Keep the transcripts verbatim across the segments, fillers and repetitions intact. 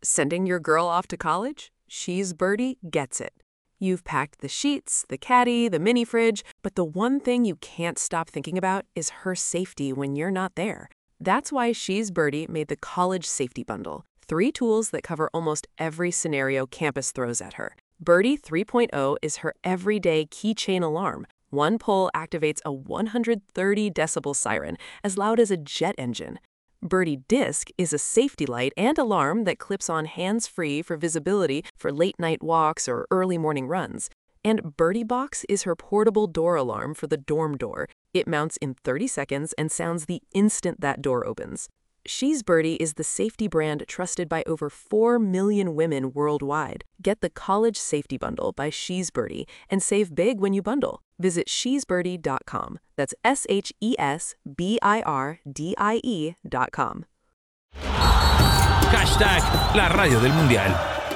Sending your girl off to college? She's Birdie gets it. You've packed the sheets, the caddy, the mini fridge, but the one thing you can't stop thinking about is her safety when you're not there. That's why She's Birdie made the College Safety Bundle. Three tools that cover almost every scenario campus throws at her. Birdie three point oh is her everyday keychain alarm. One pull activates a one hundred thirty decibel siren, as loud as a jet engine. Birdie Disc is a safety light and alarm that clips on hands-free for visibility for late-night walks or early morning runs. And Birdie Box is her portable door alarm for the dorm door. It mounts in thirty seconds and sounds the instant that door opens. She's Birdie is the safety brand trusted by over four million women worldwide. Get the College Safety Bundle by She's Birdie and save big when you bundle. Visit she's birdie dot com. That's S H E S B I R D I E dot com. Hashtag la radio del mundial.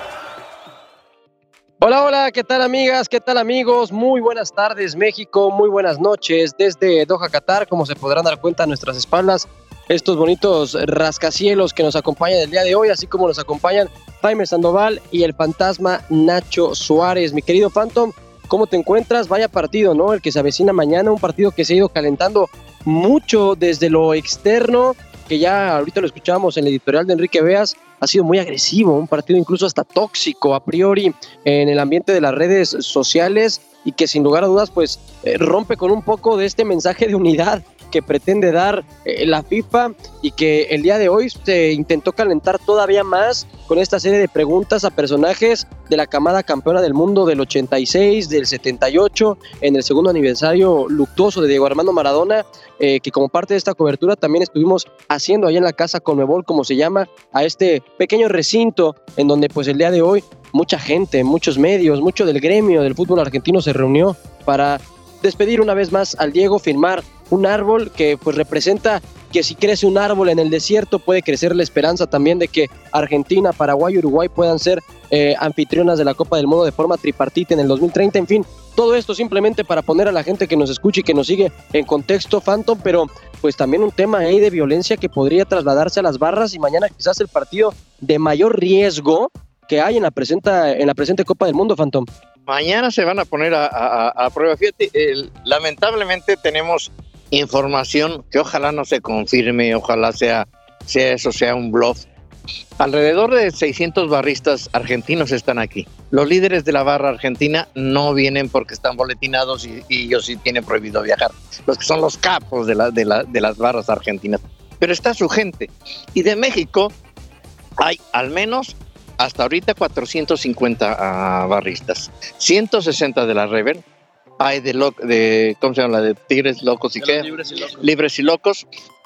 Hola, hola, ¿qué tal amigas? ¿Qué tal amigos? Muy buenas tardes México, muy buenas noches desde Doha, Qatar. Como se podrán dar cuenta a nuestras espaldas, estos bonitos rascacielos que nos acompañan el día de hoy, así como nos acompañan Jaime Sandoval y el fantasma Nacho Suárez. Mi querido Phantom, ¿cómo te encuentras? Vaya partido, ¿no? El que se avecina mañana, un partido que se ha ido calentando mucho desde lo externo, que ya ahorita lo escuchábamos en el editorial de Enrique Beas. Ha sido muy agresivo, un partido incluso hasta tóxico a priori en el ambiente de las redes sociales y que sin lugar a dudas pues eh, rompe con un poco de este mensaje de unidad que pretende dar eh, la FIFA, y que el día de hoy se intentó calentar todavía más con esta serie de preguntas a personajes de la camada campeona del mundo del ochenta y seis, del setenta y ocho, en el segundo aniversario luctuoso de Diego Armando Maradona, eh, que como parte de esta cobertura también estuvimos haciendo allá en la casa Conmebol, como se llama, a este pequeño recinto en donde pues el día de hoy mucha gente, muchos medios, mucho del gremio del fútbol argentino se reunió para despedir una vez más al Diego, firmar un árbol que pues representa que si crece un árbol en el desierto puede crecer la esperanza también de que Argentina, Paraguay y Uruguay puedan ser eh, anfitrionas de la Copa del Mundo de forma tripartita en el dos mil treinta. En fin, todo esto simplemente para poner a la gente que nos escuche y que nos sigue en contexto, Phantom, pero pues también un tema ahí de violencia que podría trasladarse a las barras y mañana quizás el partido de mayor riesgo que hay en la, presenta, en la presente Copa del Mundo, Phantom. Mañana se van a poner a, a, a prueba. Fíjate, el, lamentablemente tenemos información que ojalá no se confirme, ojalá sea, sea eso sea un bluff. Alrededor de seiscientos barristas argentinos están aquí. Los líderes de la barra argentina no vienen porque están boletinados y, y ellos sí tienen prohibido viajar. Los que son los capos de, la, de, la, de las barras argentinas. Pero está su gente. Y de México hay al menos hasta ahorita cuatrocientos cincuenta uh, barristas. ciento sesenta de la Rever. Hay de, lo, de, ¿cómo se llama? La de Tigres Locos y de qué? Libres y Locos. Libres y Locos.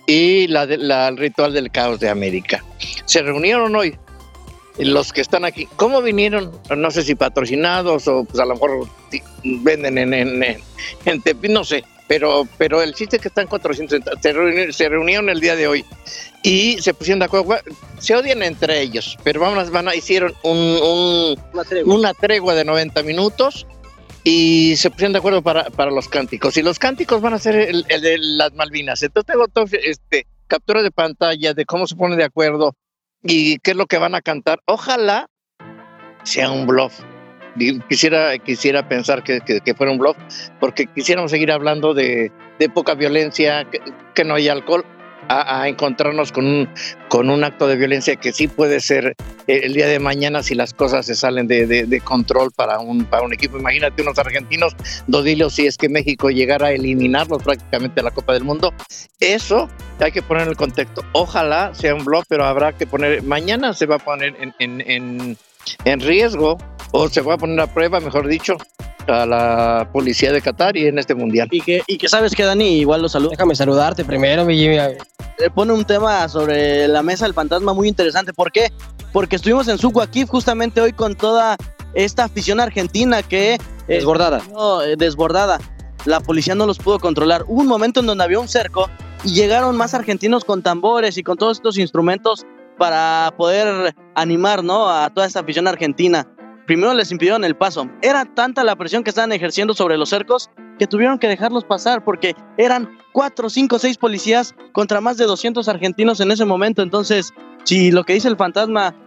Y la, de, la el Ritual del Caos de América. Se reunieron hoy los que están aquí. ¿Cómo vinieron? No sé si patrocinados o pues a lo mejor venden en, en, en, en Tepic, no sé. Pero, pero el chiste es que están cuatrocientos, se reunieron, se reunieron el día de hoy y se pusieron de acuerdo. Se odian entre ellos, pero vamos, van a, hicieron un, un, una, tregua. una tregua de noventa minutos y se pusieron de acuerdo para, para los cánticos. Y los cánticos van a ser el, el de las Malvinas. Entonces tengo todo, este, captura de pantalla de cómo se ponen de acuerdo y qué es lo que van a cantar. Ojalá sea un bluff. Quisiera, quisiera pensar que, que, que fuera un bluff, porque quisiéramos seguir hablando de, de poca violencia, que, que no hay alcohol, a, a encontrarnos con un, con un acto de violencia que sí puede ser el día de mañana si las cosas se salen de, de, de control para un, para un equipo. Imagínate unos argentinos, Dodilio, si es que México llegara a eliminarlos prácticamente de la Copa del Mundo. Eso hay que poner en el contexto. Ojalá sea un bluff, pero habrá que poner, mañana se va a poner en, en, en, en riesgo, o se va a poner a prueba, mejor dicho, a la policía de Qatar y en este mundial. Y que, y que sabes que, Dani, igual lo saludo. Déjame saludarte primero, mi Jimmy. Eh, pone un tema sobre la mesa del fantasma muy interesante. ¿Por qué? Porque estuvimos en Sucuaquif justamente hoy con toda esta afición argentina que... Eh, desbordada. No, eh, desbordada. La policía no los pudo controlar. Hubo un momento en donde había un cerco y llegaron más argentinos con tambores y con todos estos instrumentos para poder animar, ¿no?, a toda esta afición argentina. Primero les impidieron el paso. Era tanta la presión que estaban ejerciendo sobre los cercos que tuvieron que dejarlos pasar porque eran cuatro, cinco, seis policías contra más de doscientos argentinos en ese momento. Entonces, si lo que dice el fantasma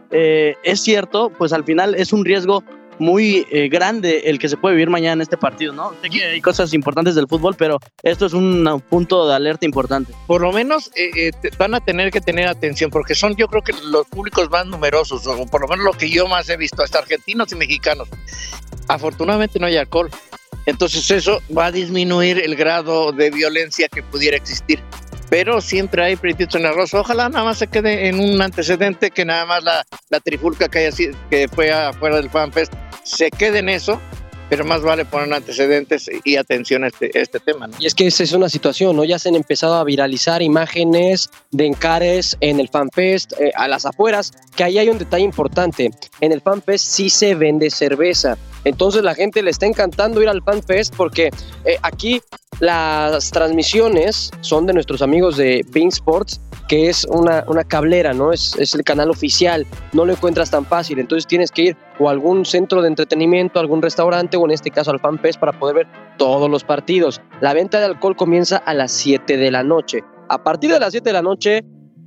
eh, es cierto, pues al final es un riesgo muy eh, grande el que se puede vivir mañana en este partido, ¿no? Sé que hay cosas importantes del fútbol, pero esto es un punto de alerta importante. Por lo menos eh, eh, van a tener que tener atención, porque son, yo creo que los públicos más numerosos, o por lo menos lo que yo más he visto, hasta argentinos y mexicanos. Afortunadamente no hay alcohol, entonces eso va a disminuir el grado de violencia que pudiera existir. Pero siempre hay pretitos en el rostro. Ojalá nada más se quede en un antecedente, que nada más la, la trifulca que, haya, que fue afuera del FanFest se quede en eso, pero más vale poner antecedentes y atención a este, este tema, ¿no? Y es que esa es una situación, ¿no? Ya se han empezado a viralizar imágenes de encares en el FanFest, eh, a las afueras, que ahí hay un detalle importante. En el FanFest sí se vende cerveza. Entonces la gente le está encantando ir al FanFest porque eh, aquí las transmisiones son de nuestros amigos de Bein Sports, que es una, una cablera, ¿no? Es, es el canal oficial, no lo encuentras tan fácil, entonces tienes que ir o a algún centro de entretenimiento, a algún restaurante o en este caso al FanFest para poder ver todos los partidos. La venta de alcohol comienza a las siete de la noche. A partir de las siete de la noche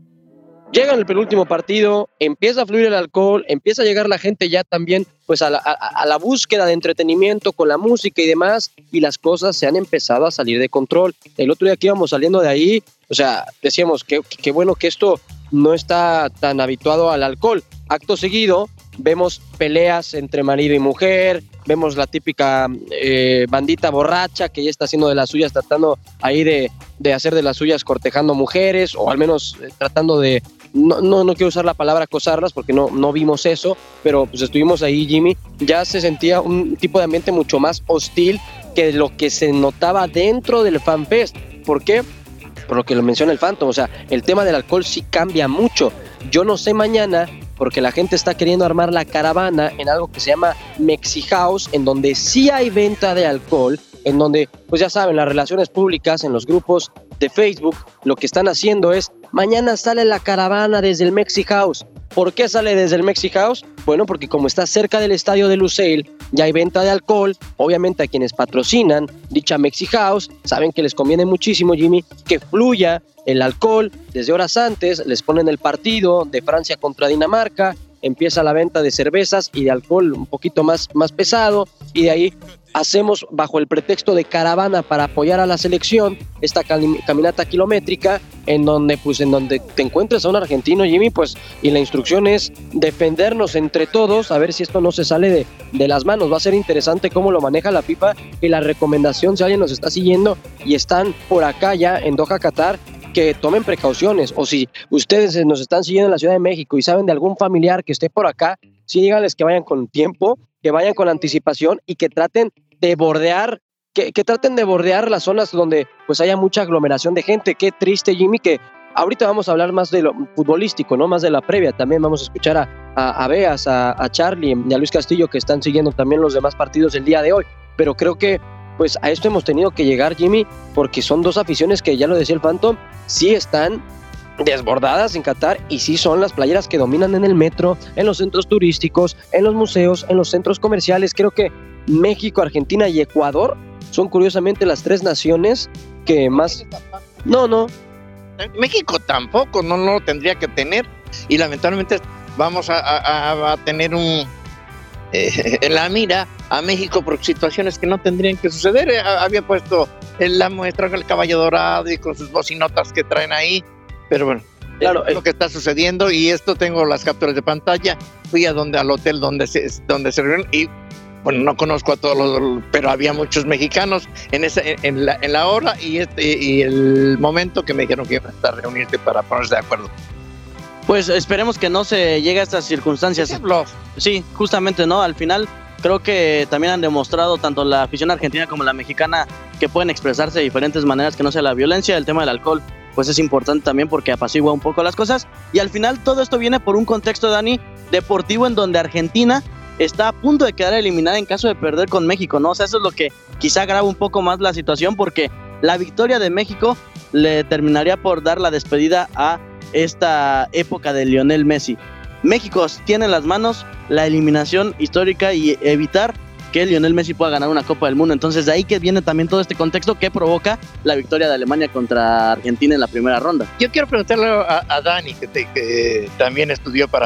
llega el penúltimo partido, empieza a fluir el alcohol, empieza a llegar la gente ya también pues a la, a, a la búsqueda de entretenimiento con la música y demás, y las cosas se han empezado a salir de control. El otro día que íbamos saliendo de ahí, o sea, decíamos que, que bueno que esto no está tan habituado al alcohol. Acto seguido vemos peleas entre marido y mujer, vemos la típica eh, bandita borracha que ya está haciendo de las suyas, tratando ahí de, de hacer de las suyas cortejando mujeres, o al menos eh, tratando de, no, no, no quiero usar la palabra acosarlas porque no, no vimos eso, pero pues estuvimos ahí, Jimmy, ya se sentía un tipo de ambiente mucho más hostil que lo que se notaba dentro del FanFest. ¿Por qué? Por lo que lo menciona el Phantom, o sea, el tema del alcohol sí cambia mucho. Yo no sé mañana, porque la gente está queriendo armar la caravana en algo que se llama Mexi House, en donde sí hay venta de alcohol, en donde, pues ya saben, las relaciones públicas en los grupos de Facebook, lo que están haciendo es, mañana sale la caravana desde el Mexi House. ¿Por qué sale desde el Mexi House? Bueno, porque como está cerca del estadio de Lusail, ya hay venta de alcohol. Obviamente a quienes patrocinan dicha Mexi House saben que les conviene muchísimo, Jimmy, que fluya el alcohol desde horas antes. Les ponen el partido de Francia contra Dinamarca, empieza la venta de cervezas y de alcohol un poquito más, más pesado, y de ahí hacemos, bajo el pretexto de caravana para apoyar a la selección, esta caminata kilométrica en donde pues en donde te encuentres a un argentino, Jimmy, pues, y la instrucción es defendernos entre todos, a ver si esto no se sale de, de las manos. Va a ser interesante cómo lo maneja la FIFA, y la recomendación, si alguien nos está siguiendo y están por acá ya en Doha, Qatar, que tomen precauciones, o si ustedes nos están siguiendo en la Ciudad de México y saben de algún familiar que esté por acá, sí díganles que vayan con tiempo, que vayan con anticipación y que traten de bordear, que, que traten de bordear las zonas donde pues haya mucha aglomeración de gente. Qué triste, Jimmy, que ahorita vamos a hablar más de lo futbolístico, ¿no? Más de la previa. También vamos a escuchar a, a, a Beas, a, a Charlie y a Luis Castillo, que están siguiendo también los demás partidos del día de hoy. Pero creo que pues a esto hemos tenido que llegar, Jimmy, porque son dos aficiones que, ya lo decía el Phantom, sí están desbordadas en Qatar, y sí son las playeras que dominan en el metro, en los centros turísticos, en los museos, en los centros comerciales. Creo que México, Argentina y Ecuador son curiosamente las tres naciones que más... No, no. México tampoco, no, no lo tendría que tener, y lamentablemente vamos a, a, a tener un... Eh, en la mira a México por situaciones que no tendrían que suceder. Eh, había puesto en la muestra el caballo dorado y con sus bocinotas que traen ahí, pero bueno, claro, es lo que está sucediendo, y esto tengo las capturas de pantalla. Fui a donde al hotel donde se donde se reunieron, y bueno, no conozco a todos los, pero había muchos mexicanos en esa en la, en la hora y este y el momento que me dijeron que iban a estar reunirse para ponerse de acuerdo. Pues esperemos que no se llegue a estas circunstancias. Sí, justamente, ¿no? Al final creo que también han demostrado tanto la afición argentina como la mexicana que pueden expresarse de diferentes maneras que no sea la violencia. El tema del alcohol pues es importante también porque apacigua un poco las cosas, y al final todo esto viene por un contexto, Dani, deportivo, en donde Argentina está a punto de quedar eliminada en caso de perder con México, ¿no? O sea, eso es lo que quizá agrava un poco más la situación, porque la victoria de México le terminaría por dar la despedida a esta época de Lionel Messi. México tiene en las manos la eliminación histórica y evitar que Lionel Messi pueda ganar una Copa del Mundo. Entonces de ahí que viene también todo este contexto que provoca la victoria de Alemania contra Argentina en la primera ronda. Yo quiero preguntarle a, a Dani, que, te, que también estudió para,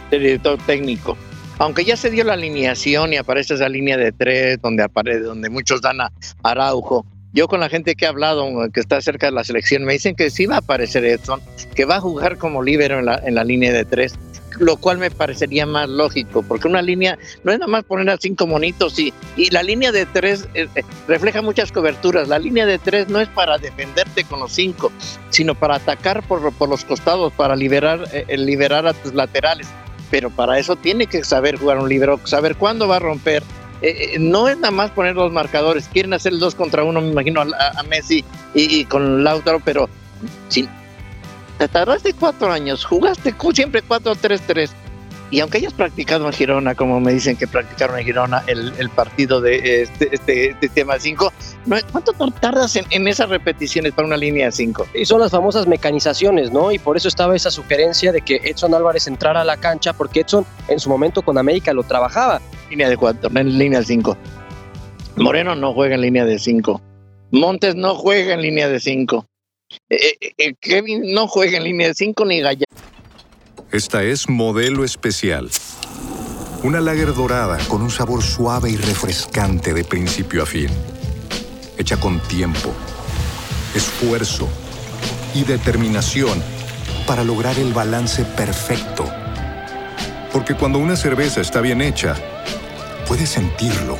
del director técnico. Aunque ya se dio la alineación y aparece esa línea de tres donde aparece, donde muchos dan a Araujo. Yo con la gente que he hablado, que está cerca de la selección, me dicen que sí va a aparecer Edson, que va a jugar como líbero en la, en la línea de tres, lo cual me parecería más lógico, porque una línea no es nada más poner a cinco monitos y, y la línea de tres eh, refleja muchas coberturas. La línea de tres no es para defenderte con los cinco, sino para atacar por, por los costados, para liberar, eh, liberar a tus laterales. Pero para eso tiene que saber jugar un líbero, saber cuándo va a romper. Eh, no es nada más poner los marcadores, quieren hacer el dos contra uno, me imagino, a, a Messi y, y con Lautaro, pero si te tardaste cuatro años, jugaste siempre cuatro tres tres, y aunque hayas practicado en Girona, como me dicen que practicaron en Girona el, el partido de este, este, este tema cinco, no, ¿cuánto tardas en, en esas repeticiones para una línea de cinco? Y son las famosas mecanizaciones, ¿no? Y por eso estaba esa sugerencia de que Edson Álvarez entrara a la cancha, porque Edson en su momento con América lo trabajaba. Línea de cuatro, en línea de cinco. Moreno no juega en línea de cinco. Montes no juega en línea de cinco. Eh, eh, Kevin no juega en línea de cinco ni Gallardo. Esta es Modelo Especial. Una lager dorada con un sabor suave y refrescante de principio a fin. Hecha con tiempo, esfuerzo y determinación para lograr el balance perfecto. Porque cuando una cerveza está bien hecha, puedes sentirlo.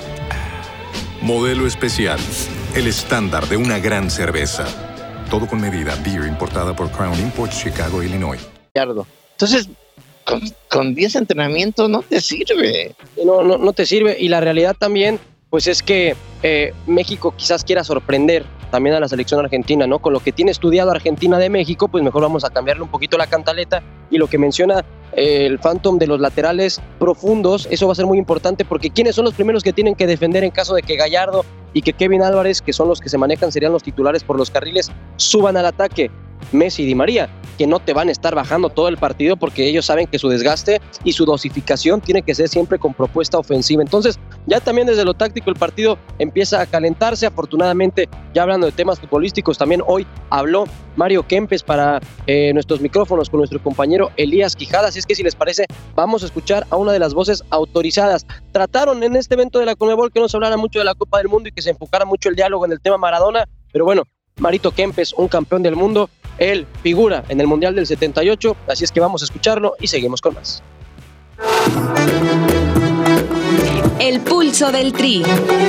Modelo Especial, el estándar de una gran cerveza. Todo con medida. Beer importada por Crown Imports, Chicago, Illinois. Entonces, con, con diez entrenamientos no te sirve. No, no, no te sirve. Y la realidad también, pues es que eh, México quizás quiera sorprender también a la selección argentina, ¿no? Con lo que tiene estudiado Argentina de México, pues mejor vamos a cambiarle un poquito la cantaleta. Y lo que menciona eh, el Phantom de los laterales profundos, eso va a ser muy importante, porque ¿quiénes son los primeros que tienen que defender en caso de que Gallardo y que Kevin Álvarez, que son los que se manejan, serían los titulares por los carriles, suban al ataque? Messi y Di María, que no te van a estar bajando todo el partido, porque ellos saben que su desgaste y su dosificación tiene que ser siempre con propuesta ofensiva. Entonces, ya también desde lo táctico el partido empieza a calentarse. Afortunadamente, ya hablando de temas futbolísticos, también hoy habló Mario Kempes para eh, nuestros micrófonos con nuestro compañero Elías Quijada. Así es que, si les parece, vamos a escuchar a una de las voces autorizadas. Trataron en este evento de la Conmebol que no se hablara mucho de la Copa del Mundo y que se enfocara mucho el diálogo en el tema Maradona, pero bueno, Marito Kempes, un campeón del mundo, él figura en el Mundial del setenta y ocho, así es que vamos a escucharlo y seguimos con más. El pulso del Tri.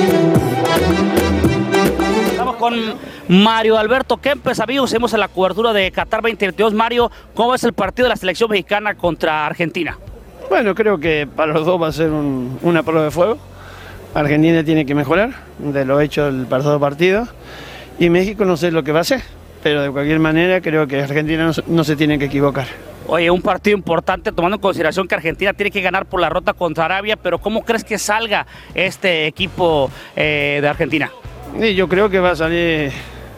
Estamos con Mario Alberto Kempes, amigos, seguimos en la cobertura de Qatar veinte veintidós. Mario, ¿cómo es el partido de la selección mexicana contra Argentina? Bueno, creo que para los dos va a ser un, una prueba de fuego. Argentina tiene que mejorar de lo hecho el pasado partido y México no sé lo que va a hacer, pero de cualquier manera creo que Argentina no, no se tiene que equivocar. Oye, un partido importante tomando en consideración que Argentina tiene que ganar por la rota contra Arabia, pero ¿cómo crees que salga este equipo eh, de Argentina? Y yo creo que va a salir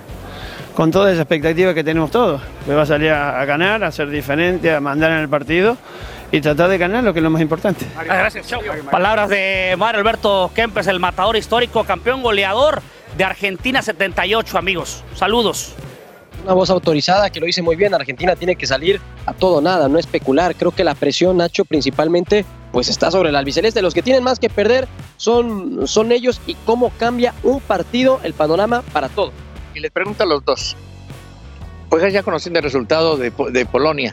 con toda esa expectativa que tenemos todos, que va a salir a, a ganar, a ser diferente, a mandar en el partido y tratar de ganar, lo que es lo más importante. Gracias, chao. Palabras de Mario Alberto Kempes, el matador histórico, campeón goleador de Argentina setenta y ocho, amigos. Saludos. Una voz autorizada que lo dice muy bien. Argentina tiene que salir a todo nada, no especular. Creo que la presión, Nacho, principalmente, pues está sobre el albiceleste. Los que tienen más que perder son, son ellos, y cómo cambia un partido el panorama para todo. Y les pregunto a los dos, juegas ya conociendo el resultado de, de Polonia.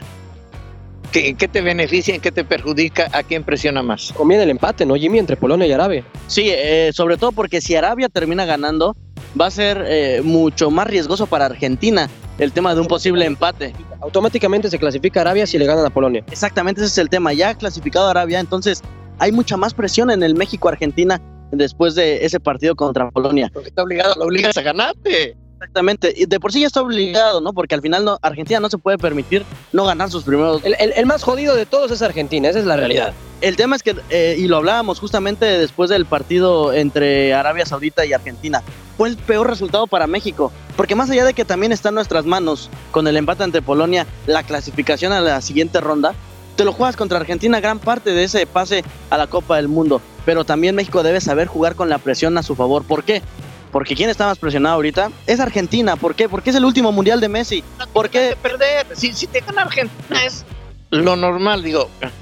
¿En qué te beneficia, en qué te perjudica, a quién presiona más? Conviene el empate, ¿no, Jimmy? Entre Polonia y Arabia. Sí, eh, sobre todo porque si Arabia termina ganando, va a ser eh, mucho más riesgoso para Argentina el tema de un posible empate. Automáticamente se clasifica Arabia si le ganan a Polonia. Exactamente, ese es el tema. Ya ha clasificado Arabia, entonces hay mucha más presión en el México-Argentina después de ese partido contra Polonia. Porque está obligado, lo obligas a ganarte. Exactamente, y de por sí ya está obligado, ¿no? Porque al final no, Argentina no se puede permitir no ganar sus primeros. El, el, el más jodido de todos es Argentina, esa es la realidad. El tema es que, eh, y lo hablábamos justamente después del partido entre Arabia Saudita y Argentina, fue el peor resultado para México, porque más allá de que también está en nuestras manos con el empate ante Polonia, la clasificación a la siguiente ronda, te lo juegas contra Argentina gran parte de ese pase a la Copa del Mundo, pero también México debe saber jugar con la presión a su favor. ¿Por qué? Porque ¿quién está más presionado ahorita? Es Argentina. ¿Por qué? Porque es el último mundial de Messi. ¿Por qué perder? Si, si te gana Argentina es lo normal, digo.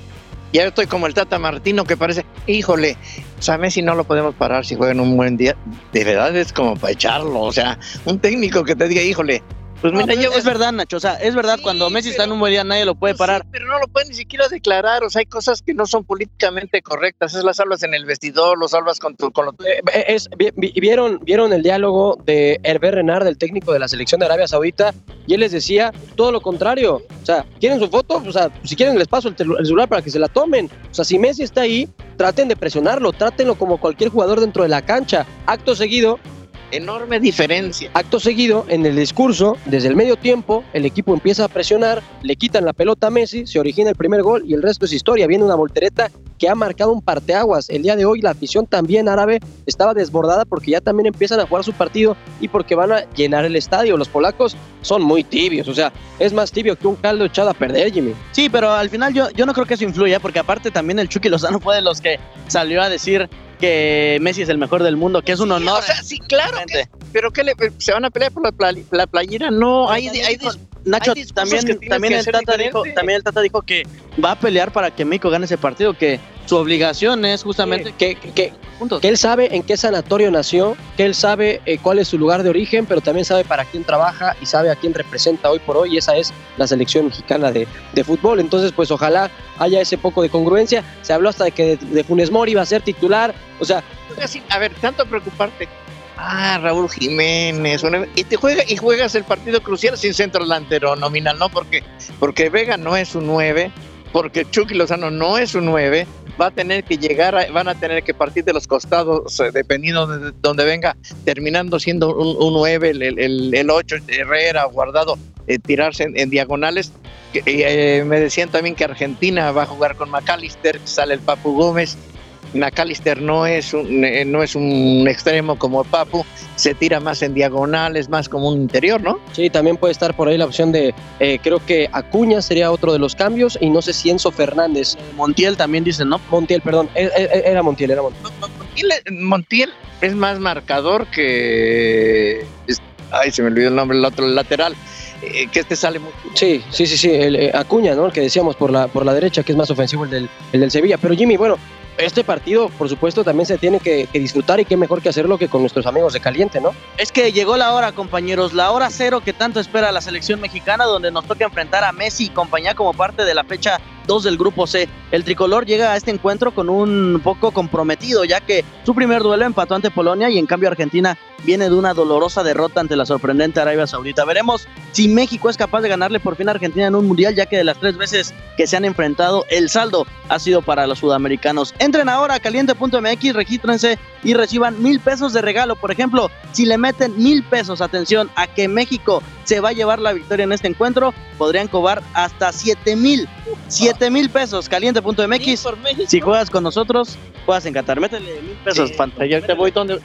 Ya estoy como el Tata Martino que parece, híjole, o sea, Messi no lo podemos parar si juega en un buen día. De verdad es como para echarlo, o sea, un técnico que te diga, híjole, pues no, mira, yo... Es verdad, Nacho, o sea, es verdad, sí, cuando Messi pero, está en un buen día nadie lo puede pues parar. Sí, pero no lo puede ni siquiera declarar, o sea, hay cosas que no son políticamente correctas, esas las hablas en el vestidor, los hablas con tu... Con lo... eh, es, ¿vieron, ¿Vieron el diálogo de Hervé Renard, del técnico de la selección de Arabia Saudita? Y él les decía todo lo contrario, o sea, ¿quieren su foto? O sea, si quieren les paso el, el celular para que se la tomen. O sea, si Messi está ahí, traten de presionarlo, trátenlo como cualquier jugador dentro de la cancha. Acto seguido... Enorme diferencia. Acto seguido, en el discurso, desde el medio tiempo, el equipo empieza a presionar, le quitan la pelota a Messi, se origina el primer gol y el resto es historia. Viene una voltereta que ha marcado un parteaguas. El día de hoy la afición también árabe estaba desbordada porque ya también empiezan a jugar su partido y porque van a llenar el estadio. Los polacos son muy tibios, o sea, es más tibio que un caldo echado a perder, Jimmy. Sí, pero al final yo, yo no creo que eso influya, porque aparte también el Chucky Lozano fue de los que salió a decir que Messi es el mejor del mundo, que es un honor. Sí, o sea, sí, claro, que, pero que le, se van a pelear por la, play, la playera, no, hay, hay, hay Nacho, hay también, también, el Tata dijo, también el Tata dijo que va a pelear para que México gane ese partido, que su obligación es justamente... Sí, que, que, que él sabe en qué sanatorio nació, que él sabe eh, cuál es su lugar de origen, pero también sabe para quién trabaja y sabe a quién representa hoy por hoy, y esa es la selección mexicana de, de fútbol. Entonces, pues ojalá haya ese poco de congruencia. Se habló hasta de que de, de Funes Mori iba a ser titular, o sea... A ver, tanto preocuparte... Ah, Raúl Jiménez, y te juega y juegas el partido crucial sin centro delantero nominal, ¿no? Porque, porque Vega no es un nueve, porque Chucky Lozano no es un nueve, va a tener que llegar, a, van a tener que partir de los costados, dependiendo de donde venga, terminando siendo un, un nueve, el, el, el ocho, Herrera, Guardado, eh, tirarse en, en diagonales. Eh, me decían también que Argentina va a jugar con McAllister, sale el Papu Gómez. McAllister no es un, no es un extremo como Papu, se tira más en diagonales, más como un interior, ¿no? Sí, también puede estar por ahí la opción de, eh, creo que Acuña sería otro de los cambios, y no sé si Enzo Fernández. Montiel también dicen, ¿no? Montiel, perdón, era Montiel, era Montiel. Montiel, Montiel es más marcador que... Ay, se me olvidó el nombre, el otro, el lateral. Eh, que este sale muy... Sí, sí, sí, sí, el, eh, Acuña, ¿no? El que decíamos por la, por la derecha, que es más ofensivo el del, el del Sevilla. Pero Jimmy, bueno, este partido, por supuesto, también se tiene que, que disfrutar, y qué mejor que hacerlo que con nuestros amigos de Caliente, ¿no? Es que llegó la hora, compañeros, la hora cero que tanto espera la selección mexicana, donde nos toca enfrentar a Messi y compañía como parte de la fecha dos del Grupo C. El tricolor llega a este encuentro con un poco comprometido, ya que su primer duelo empató ante Polonia, y en cambio Argentina viene de una dolorosa derrota ante la sorprendente Arabia Saudita. Veremos si México es capaz de ganarle por fin a Argentina en un mundial, ya que de las tres veces que se han enfrentado, el saldo ha sido para los sudamericanos. Entren ahora a caliente punto m x, regístrense y reciban mil pesos de regalo. Por ejemplo, si le meten mil pesos, atención, a que México se va a llevar la victoria en este encuentro, podrían cobrar hasta siete mil, siete mil pesos. caliente punto m x, si juegas con nosotros, juegas en Qatar. Métele mil pesos, sí, Fanta. Yo te voy donde...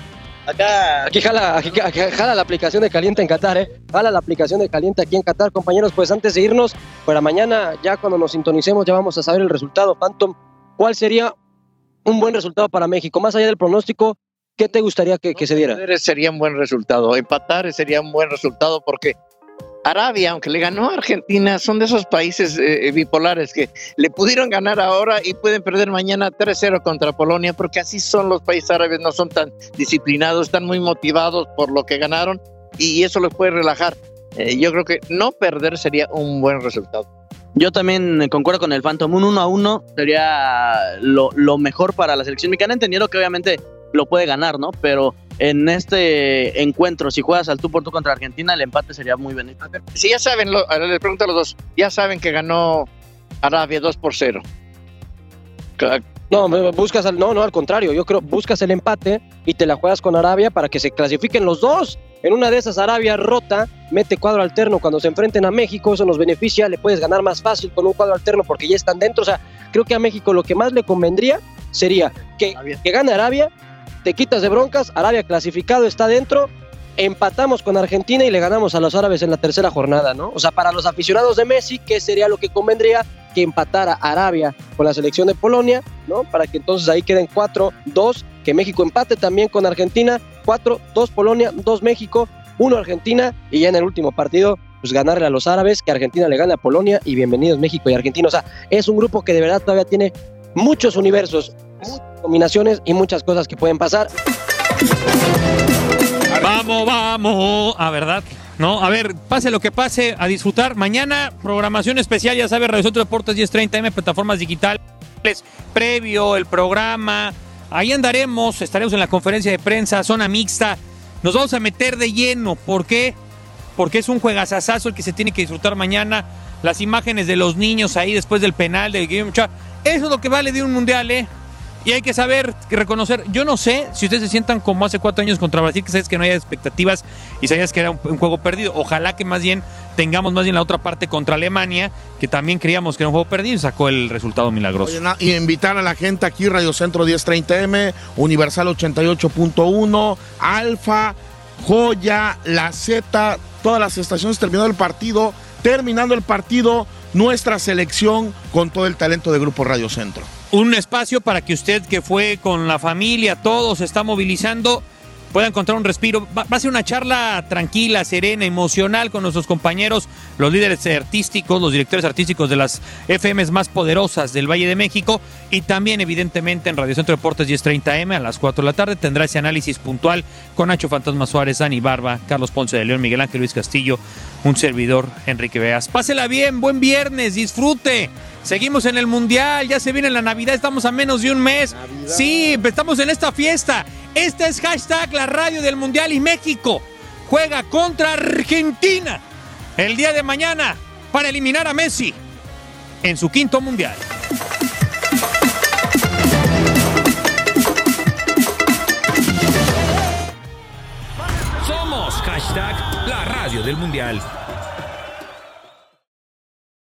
Acá, aquí jala, aquí, aquí jala la aplicación de Caliente en Qatar, ¿eh? Jala la aplicación de Caliente aquí en Qatar, compañeros. Pues antes de irnos, para mañana, ya cuando nos sintonicemos, ya vamos a saber el resultado. Phantom, ¿cuál sería un buen resultado para México? Más allá del pronóstico, ¿qué te gustaría que, que se diera? Sería un buen resultado. Empatar sería un buen resultado, porque Arabia, aunque le ganó a Argentina, son de esos países eh, bipolares que le pudieron ganar ahora y pueden perder mañana tres cero contra Polonia, porque así son los países árabes, no son tan disciplinados, están muy motivados por lo que ganaron, y eso los puede relajar. Eh, yo creo que no perder sería un buen resultado. Yo también concuerdo con el Phantom, un uno a uno sería lo, lo mejor para la selección mexicana, entendiendo que obviamente lo puede ganar, ¿no? Pero en este encuentro, si juegas al tú por tú contra Argentina, el empate sería muy bonito. Si ya saben, lo, les pregunto a los dos, ya saben que ganó Arabia dos por cero. No, buscas al, no, no, al contrario, yo creo, buscas el empate y te la juegas con Arabia para que se clasifiquen los dos. En una de esas, Arabia rota, mete cuadro alterno cuando se enfrenten a México, eso nos beneficia, le puedes ganar más fácil con un cuadro alterno porque ya están dentro. O sea, creo que a México lo que más le convendría sería que, que gane Arabia, te quitas de broncas, Arabia clasificado, está dentro, empatamos con Argentina y le ganamos a los árabes en la tercera jornada, ¿no? O sea, para los aficionados de Messi, ¿qué sería lo que convendría? Que empatara Arabia con la selección de Polonia, ¿no? Para que entonces ahí queden cuatro dos, que México empate también con Argentina, cuatro dos Polonia, dos México, uno Argentina, y ya en el último partido pues ganarle a los árabes, que Argentina le gane a Polonia y bienvenidos México y Argentina. O sea, es un grupo que de verdad todavía tiene muchos universos, muchas combinaciones y muchas cosas que pueden pasar. Vamos, vamos, a verdad, ¿no? A ver, pase lo que pase, a disfrutar. Mañana, programación especial, ya sabe, Radio Centro Deportes diez treinta eme, plataformas digitales, previo, el programa. Ahí andaremos, estaremos en la conferencia de prensa, zona mixta. Nos vamos a meter de lleno. ¿Por qué? Porque es un juegazazazo el que se tiene que disfrutar mañana. Las imágenes de los niños ahí después del penal de Guillermo Ochoa. Eso es lo que vale de un mundial, ¿eh? Y hay que saber, que reconocer. Yo no sé si ustedes se sientan como hace cuatro años contra Brasil, que sabes que no haya expectativas y sabías que era un, un juego perdido. Ojalá que más bien tengamos más bien la otra parte contra Alemania, que también creíamos que era un juego perdido y sacó el resultado milagroso. Oye, y invitar a la gente aquí, Radio Centro diez treinta eme, Universal ochenta y ocho punto uno, Alfa, Joya, La Z, todas las estaciones terminando el partido, terminando el partido, nuestra selección con todo el talento de Grupo Radio Centro. Un espacio para que usted, que fue con la familia, todos se está movilizando, pueda encontrar un respiro. Va, va a ser una charla tranquila, serena, emocional con nuestros compañeros, los líderes artísticos, los directores artísticos de las F Ms más poderosas del Valle de México, y también evidentemente en Radio Centro Deportes diez treinta eme a las cuatro de la tarde tendrá ese análisis puntual con Nacho Fantasma Suárez, Dani Barba, Carlos Ponce de León, Miguel Ángel Luis Castillo, un servidor, Enrique Veas. Pásela bien, buen viernes, disfrute. Seguimos en el Mundial, ya se viene la Navidad, estamos a menos de un mes. Navidad. Sí, estamos en esta fiesta. Este es hashtag la radio del Mundial y México juega contra Argentina el día de mañana para eliminar a Messi en su quinto Mundial. Somos hashtag la radio del Mundial.